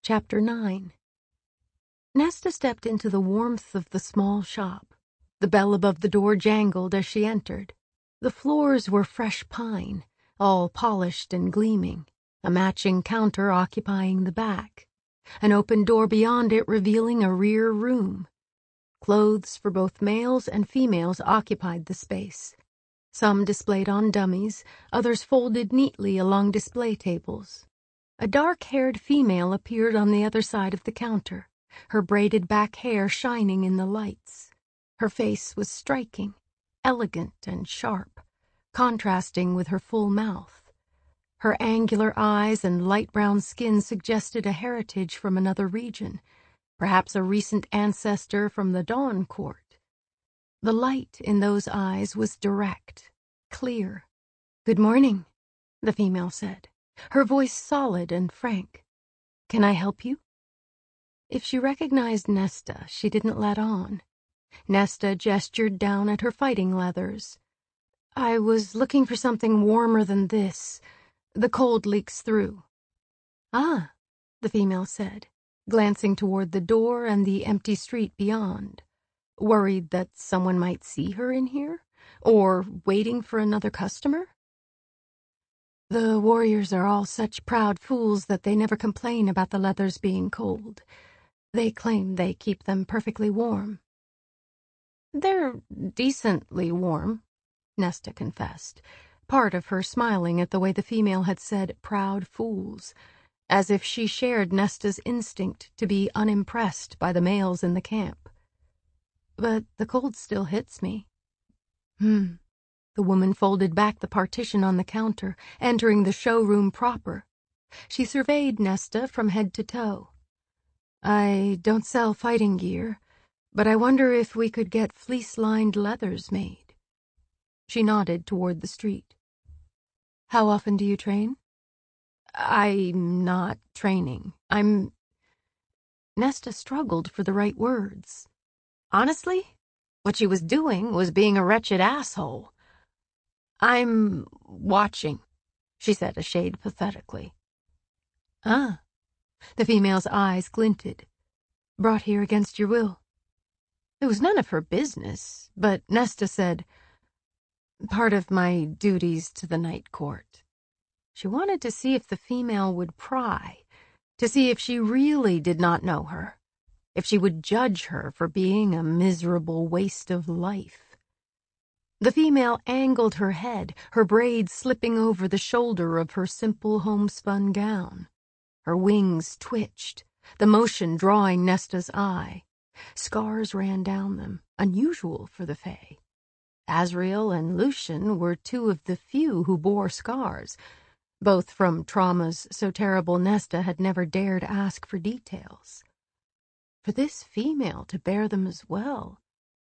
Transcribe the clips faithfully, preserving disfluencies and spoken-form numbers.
Chapter nine. Nesta stepped into the warmth of the small shop. The bell above the door jangled as she entered. The floors were fresh pine, all polished and gleaming, a matching counter occupying the back, an open door beyond it revealing a rear room. Clothes for both males and females occupied the space, some displayed on dummies, others folded neatly along display tables. A dark-haired female appeared on the other side of the counter, her braided back hair shining in the lights. Her face was striking, elegant and sharp, contrasting with her full mouth. Her angular eyes and light brown skin suggested a heritage from another region, perhaps a recent ancestor from the Dawn Court. The light in those eyes was direct, clear. "Good morning," the female said, her voice solid and frank. "Can I help you?" If she recognized Nesta, she didn't let on. Nesta gestured down at her fighting leathers. "I was looking for something warmer than this. The cold leaks through." "Ah," the female said, glancing toward the door and the empty street beyond. "Worried that someone might see her in here? Or waiting for another customer?" "The warriors are all such proud fools that they never complain about the leathers being cold. They claim they keep them perfectly warm." "They're decently warm," Nesta confessed, part of her smiling at the way the female had said proud fools, as if she shared Nesta's instinct to be unimpressed by the males in the camp. "But the cold still hits me." Hmm. The woman folded back the partition on the counter, entering the showroom proper. She surveyed Nesta from head to toe. "I don't sell fighting gear, but I wonder if we could get fleece-lined leathers made." She nodded toward the street. "How often do you train?" "I'm not training. I'm..." Nesta struggled for the right words. Honestly, what she was doing was being a wretched asshole. "I'm watching," she said a shade pathetically. "Ah." The female's eyes glinted. "Brought here against your will?" It was none of her business, but Nesta said, "Part of my duties to the Night Court." She wanted to see if the female would pry, to see if she really did not know her, if she would judge her for being a miserable waste of life. The female angled her head, her braids slipping over the shoulder of her simple homespun gown. Her wings twitched, the motion drawing Nesta's eye. Scars ran down them, unusual for the Fae. Azrael and Lucian were two of the few who bore scars, both from traumas so terrible Nesta had never dared ask for details. For this female to bear them as well.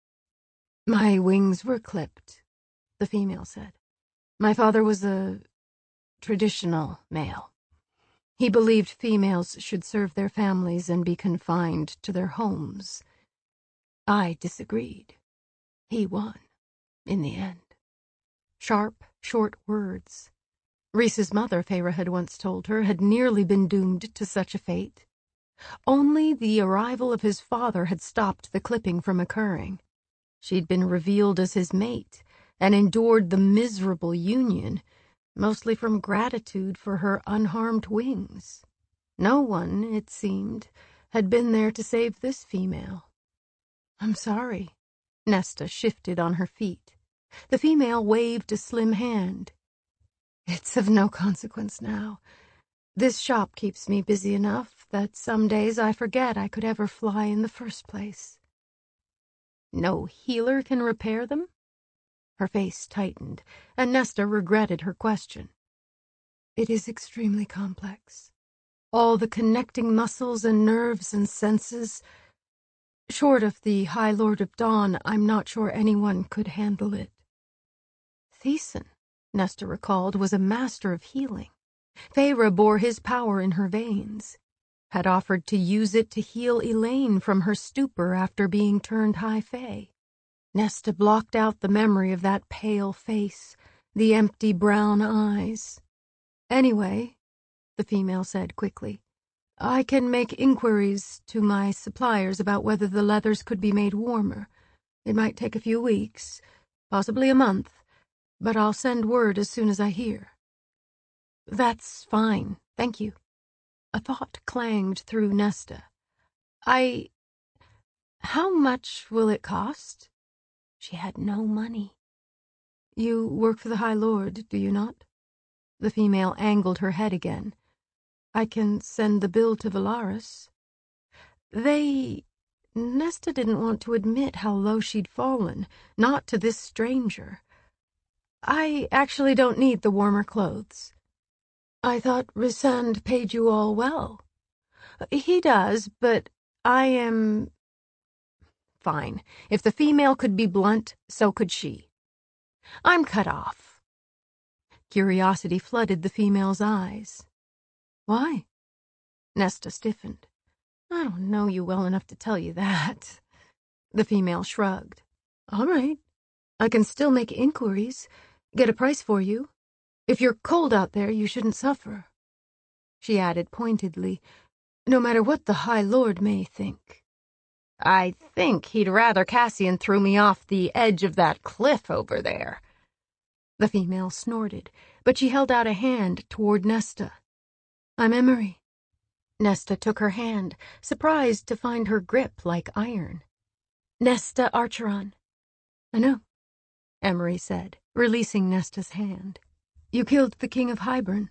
"My wings were clipped," the female said. "My father was a traditional male. He believed females should serve their families and be confined to their homes. I disagreed. He won, in the end." Sharp, short words. Reese's mother, Feyre had once told her, had nearly been doomed to such a fate. Only the arrival of his father had stopped the clipping from occurring. She'd been revealed as his mate and endured the miserable union, mostly from gratitude for her unharmed wings. No one, it seemed, had been there to save this female. "I'm sorry." Nesta shifted on her feet. The female waved a slim hand. "It's of no consequence now. This shop keeps me busy enough that some days I forget I could ever fly in the first place." "No healer can repair them?" Her face tightened, and Nesta regretted her question. "It is extremely complex. All the connecting muscles and nerves and senses. Short of the High Lord of Dawn, I'm not sure anyone could handle it." Thesan, Nesta recalled, was a master of healing. Feyre bore his power in her veins, had offered to use it to heal Elaine from her stupor after being turned High Fae. Nesta blocked out the memory of that pale face, the empty brown eyes. "Anyway," the female said quickly, I can make inquiries to my suppliers about whether the leathers could be made warmer. It might take a few weeks, possibly a month, but I'll send word as soon as I hear." "That's fine, thank you." A thought clanged through Nesta. I... How much will it cost? She had no money. "You work for the High Lord, do you not?" The female angled her head again. "I can send the bill to Valaris." They... Nesta didn't want to admit how low she'd fallen, not to this stranger. "I actually don't need the warmer clothes." "I thought Rysand paid you all well." "He does, but I am..." Fine. If the female could be blunt, so could she. "I'm cut off." Curiosity flooded the female's eyes. "Why?" Nesta stiffened. "I don't know you well enough to tell you that." The female shrugged. "All right. I can still make inquiries, get a price for you. If you're cold out there, you shouldn't suffer." She added pointedly, "No matter what the High Lord may think." "I think he'd rather Cassian threw me off the edge of that cliff over there." The female snorted, but she held out a hand toward Nesta. "I'm Emery." Nesta took her hand, surprised to find her grip like iron. "Nesta Archeron." "I know," Emery said, releasing Nesta's hand. "You killed the King of Hybern."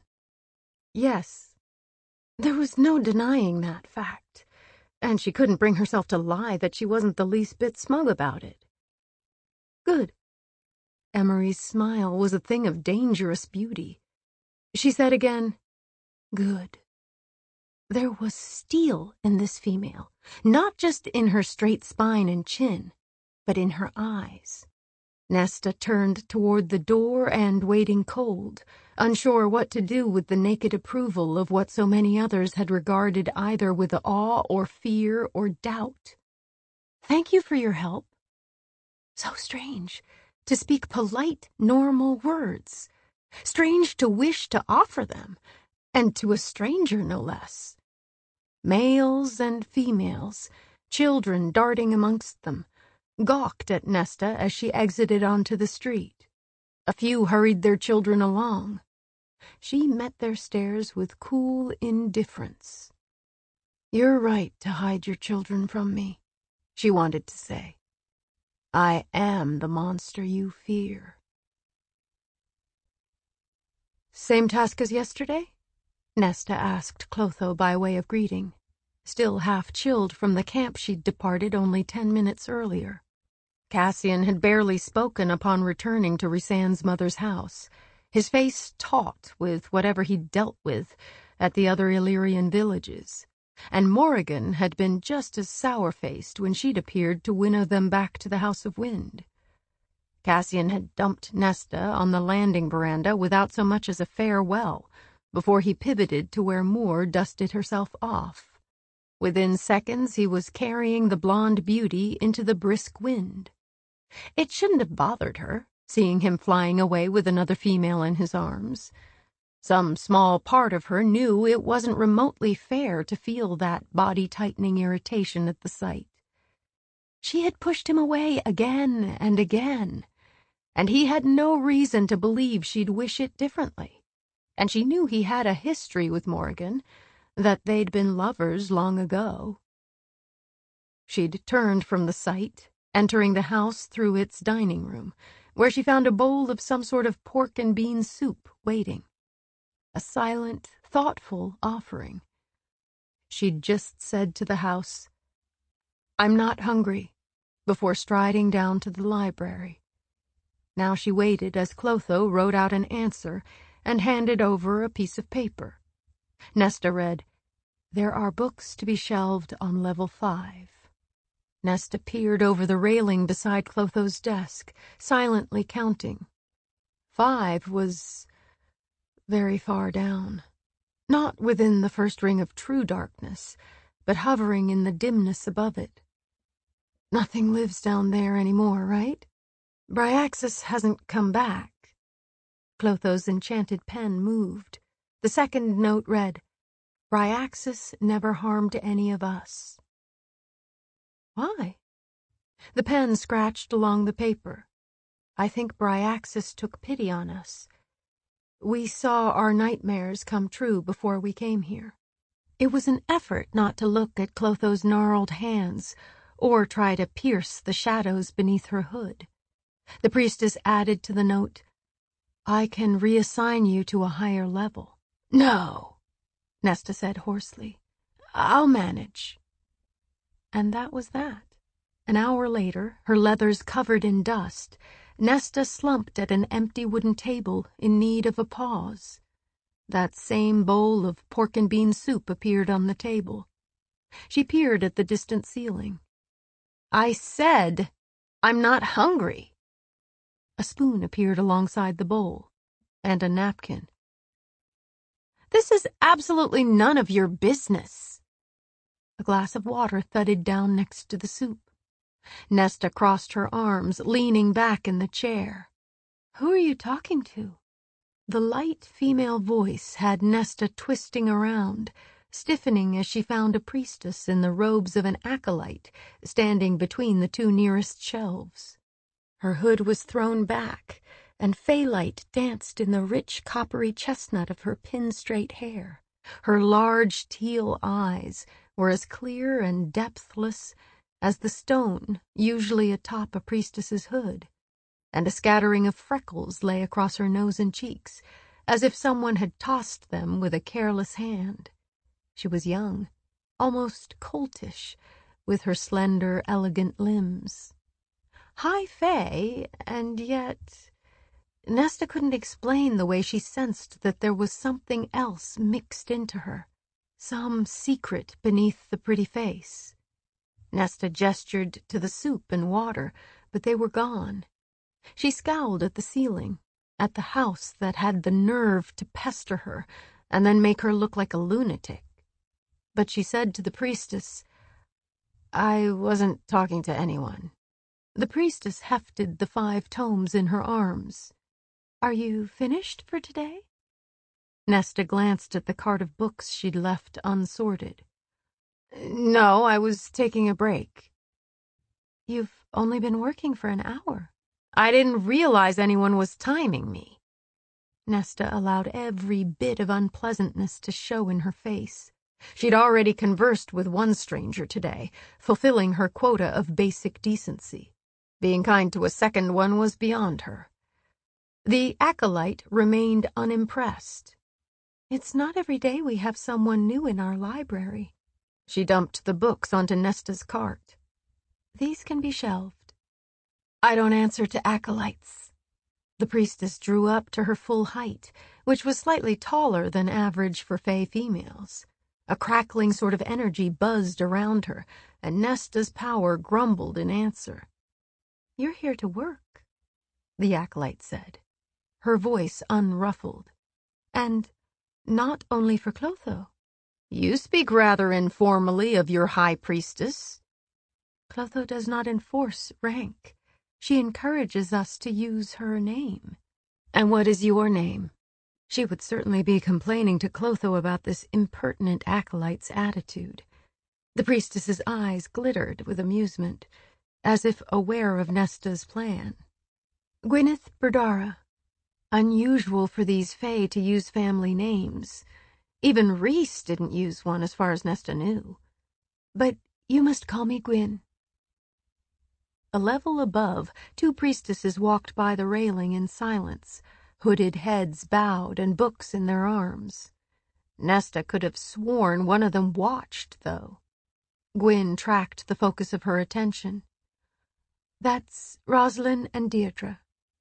"Yes." There was no denying that fact, and she couldn't bring herself to lie that she wasn't the least bit smug about it. "Good." Emery's smile was a thing of dangerous beauty. She said again, "Good." There was steel in this female, not just in her straight spine and chin, but in her eyes. Nesta turned toward the door and waiting cold, unsure what to do with the naked approval of what so many others had regarded either with awe or fear or doubt. "Thank you for your help." So strange to speak polite, normal words. Strange to wish to offer them, and to a stranger no less. Males and females, children darting amongst them, gawked at Nesta as she exited onto the street. A few hurried their children along. She met their stares with cool indifference. "You're right to hide your children from me," she wanted to say. "I am the monster you fear." "Same task as yesterday?" Nesta asked Clotho by way of greeting, still half chilled from the camp she'd departed only ten minutes earlier. Cassian had barely spoken upon returning to Rysand's mother's house, his face taut with whatever he'd dealt with at the other Illyrian villages, and Morrigan had been just as sour-faced when she'd appeared to winnow them back to the House of Wind. Cassian had dumped Nesta on the landing veranda without so much as a farewell, before he pivoted to where Moore dusted herself off. Within seconds he was carrying the blonde beauty into the brisk wind. It shouldn't have bothered her, seeing him flying away with another female in his arms. Some small part of her knew it wasn't remotely fair to feel that body-tightening irritation at the sight. She had pushed him away again and again, and he had no reason to believe she'd wish it differently. And she knew he had a history with Morrigan, that they'd been lovers long ago. She'd turned from the sight, entering the house through its dining room, where she found a bowl of some sort of pork and bean soup waiting. A silent, thoughtful offering. She'd just said to the house, "I'm not hungry," before striding down to the library. Now she waited as Clotho wrote out an answer and handed over a piece of paper. Nesta read, "There are books to be shelved on level five." Nesta peered over the railing beside Clotho's desk, silently counting. Five was very far down. Not within the first ring of true darkness, but hovering in the dimness above it. Nothing lives down there anymore, right? Bryaxis hasn't come back. Clotho's enchanted pen moved. The second note read, Bryaxis never harmed any of us. Why? The pen scratched along the paper. I think Bryaxis took pity on us. We saw our nightmares come true before we came here. It was an effort not to look at Clotho's gnarled hands or try to pierce the shadows beneath her hood. The priestess added to the note, I can reassign you to a higher level. No, Nesta said hoarsely. I'll manage. And that was that. An hour later, her leathers covered in dust, Nesta slumped at an empty wooden table in need of a pause. That same bowl of pork and bean soup appeared on the table. She peered at the distant ceiling. I said, I'm not hungry. A spoon appeared alongside the bowl, and a napkin. This is absolutely none of your business. A glass of water thudded down next to the soup. Nesta crossed her arms, leaning back in the chair. Who are you talking to? The light female voice had Nesta twisting around, stiffening as she found a priestess in the robes of an acolyte standing between the two nearest shelves. Her hood was thrown back, and fey-light danced in the rich coppery chestnut of her pin-straight hair. Her large teal eyes were as clear and depthless as the stone usually atop a priestess's hood, and a scattering of freckles lay across her nose and cheeks, as if someone had tossed them with a careless hand. She was young, almost coltish, with her slender, elegant limbs. High fae, and yet Nesta couldn't explain the way she sensed that there was something else mixed into her, some secret beneath the pretty face. Nesta gestured to the soup and water, but they were gone. She scowled at the ceiling, at the house that had the nerve to pester her and then make her look like a lunatic. But she said to the priestess, I wasn't talking to anyone. The priestess hefted the five tomes in her arms. Are you finished for today? Nesta glanced at the cart of books she'd left unsorted. No, I was taking a break. You've only been working for an hour. I didn't realize anyone was timing me. Nesta allowed every bit of unpleasantness to show in her face. She'd already conversed with one stranger today, fulfilling her quota of basic decency. Being kind to a second one was beyond her. The acolyte remained unimpressed. It's not every day we have someone new in our library. She dumped the books onto Nesta's cart. These can be shelved. I don't answer to acolytes. The priestess drew up to her full height, which was slightly taller than average for fae females. A crackling sort of energy buzzed around her, and Nesta's power grumbled in answer. You're here to work, the acolyte said, her voice unruffled. And not only for Clotho. You speak rather informally of your high priestess. Clotho does not enforce rank. She encourages us to use her name. And what is your name? She would certainly be complaining to Clotho about this impertinent acolyte's attitude. The priestess's eyes glittered with amusement, as if aware of Nesta's plan. Gwyneth Berdara. Unusual for these fae to use family names. Even Rhys didn't use one as far as Nesta knew. But you must call me Gwyn. A level above, two priestesses walked by the railing in silence, hooded heads bowed and books in their arms. Nesta could have sworn one of them watched, though. Gwyn tracked the focus of her attention. That's Roslyn and Deirdre.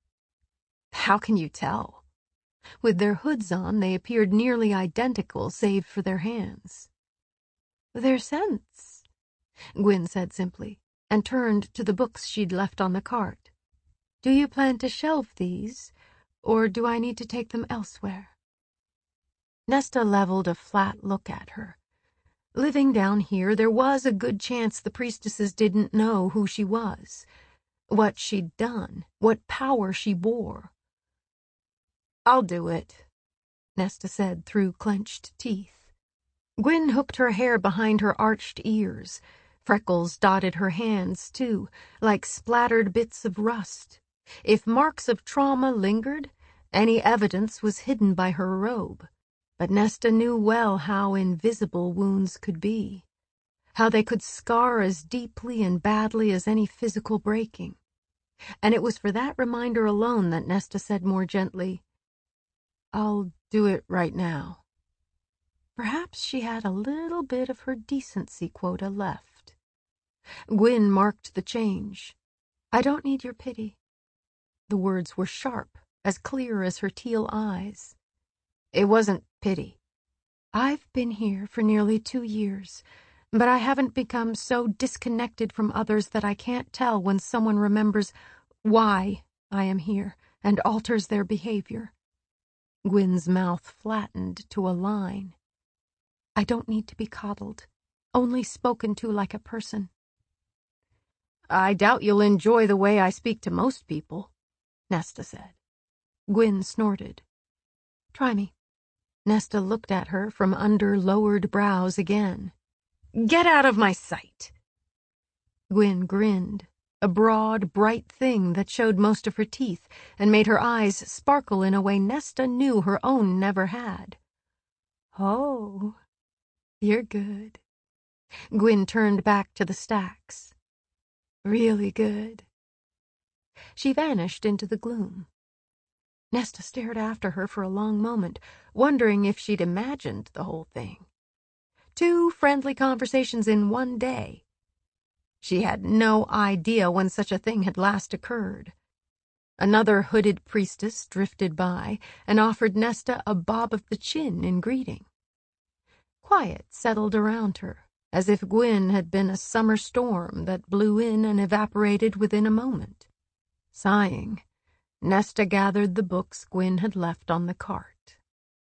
How can you tell? With their hoods on, they appeared nearly identical, save for their hands. Their scents, Gwyn said simply, and turned to the books she'd left on the cart. Do you plan to shelve these, or do I need to take them elsewhere? Nesta leveled a flat look at her. Living down here, there was a good chance the priestesses didn't know who she was, what she'd done, what power she bore. I'll do it, Nesta said through clenched teeth. Gwyn hooked her hair behind her arched ears. Freckles dotted her hands, too, like splattered bits of rust. If marks of trauma lingered, any evidence was hidden by her robe. But Nesta knew well how invisible wounds could be, how they could scar as deeply and badly as any physical breaking. And it was for that reminder alone that Nesta said more gently, "I'll do it right now." Perhaps she had a little bit of her decency quota left. Gwyn marked the change. "I don't need your pity." The words were sharp, as clear as her teal eyes. "It wasn't pity." "I've been here for nearly two years, but I haven't become so disconnected from others that I can't tell when someone remembers why I am here and alters their behavior." Gwyn's mouth flattened to a line. "I don't need to be coddled, only spoken to like a person." "I doubt you'll enjoy the way I speak to most people," Nesta said. Gwyn snorted. "Try me." Nesta looked at her from under lowered brows again. "Get out of my sight." Gwyn grinned, a broad, bright thing that showed most of her teeth and made her eyes sparkle in a way Nesta knew her own never had. "Oh, you're good." Gwyn turned back to the stacks. "Really good." She vanished into the gloom. Nesta stared after her for a long moment, wondering if she'd imagined the whole thing. Two friendly conversations in one day. She had no idea when such a thing had last occurred. Another hooded priestess drifted by and offered Nesta a bob of the chin in greeting. Quiet settled around her, as if Gwyn had been a summer storm that blew in and evaporated within a moment. Sighing, Nesta gathered the books Gwyn had left on the cart.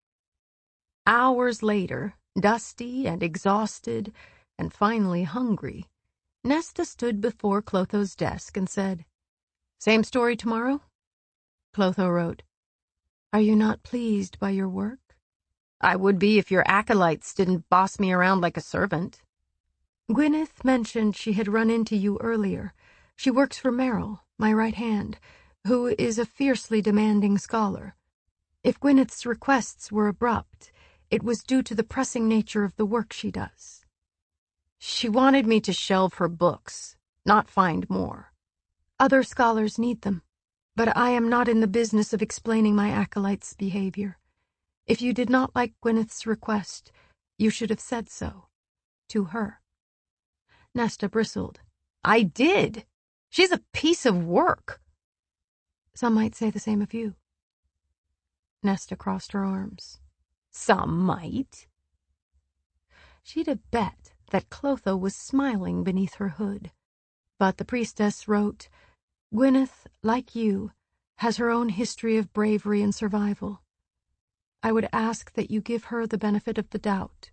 Hours later, dusty and exhausted, and finally hungry, Nesta stood before Clotho's desk and said, "Same story tomorrow?" Clotho wrote, "Are you not pleased by your work?" "I would be if your acolytes didn't boss me around like a servant." "Gwyneth mentioned she had run into you earlier. She works for Merrill, my right hand, who is a fiercely demanding scholar. If Gwyneth's requests were abrupt, it was due to the pressing nature of the work she does." "She wanted me to shelve her books, not find more." "Other scholars need them, but I am not in the business of explaining my acolyte's behavior. If you did not like Gwyneth's request, you should have said so. To her." Nesta bristled. "I did. She's a piece of work." "Some might say the same of you." Nesta crossed her arms. "Some might." She'd have bet that Clotho was smiling beneath her hood. But the priestess wrote, "Gwyneth, like you, has her own history of bravery and survival. I would ask that you give her the benefit of the doubt."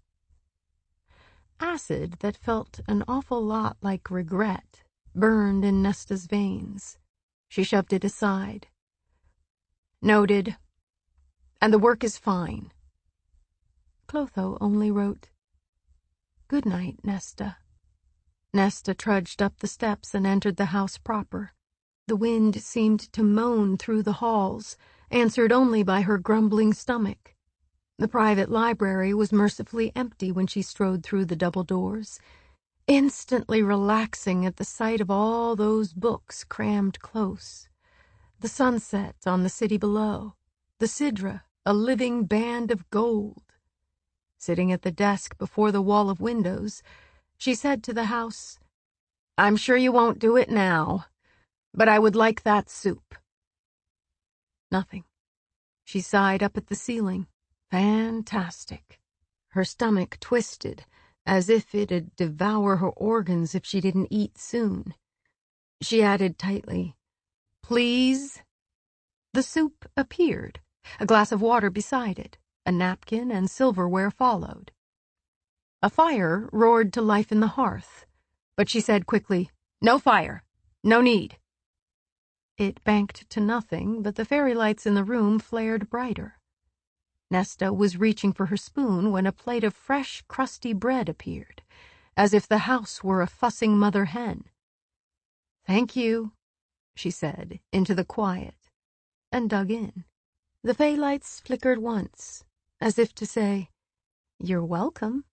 Acid that felt an awful lot like regret burned in Nesta's veins. She shoved it aside. "Noted. And the work is fine." Clotho only wrote, "Good night, Nesta." Nesta trudged up the steps and entered the house proper. The wind seemed to moan through the halls, answered only by her grumbling stomach. The private library was mercifully empty when she strode through the double doors, instantly relaxing at the sight of all those books crammed close. The sunset on the city below, the Sidra, a living band of gold. Sitting at the desk before the wall of windows, she said to the house, "I'm sure you won't do it now, but I would like that soup." Nothing. She sighed up at the ceiling. Fantastic. Her stomach twisted, as if it'd devour her organs if she didn't eat soon. She added tightly, "Please?" The soup appeared, a glass of water beside it, a napkin and silverware followed. A fire roared to life in the hearth, but she said quickly, "No fire. No need." It banked to nothing, but the fairy lights in the room flared brighter. Nesta was reaching for her spoon when a plate of fresh, crusty bread appeared, as if the house were a fussing mother hen. "Thank you," she said, into the quiet, and dug in. The Fay lights flickered once, as if to say, "You're welcome."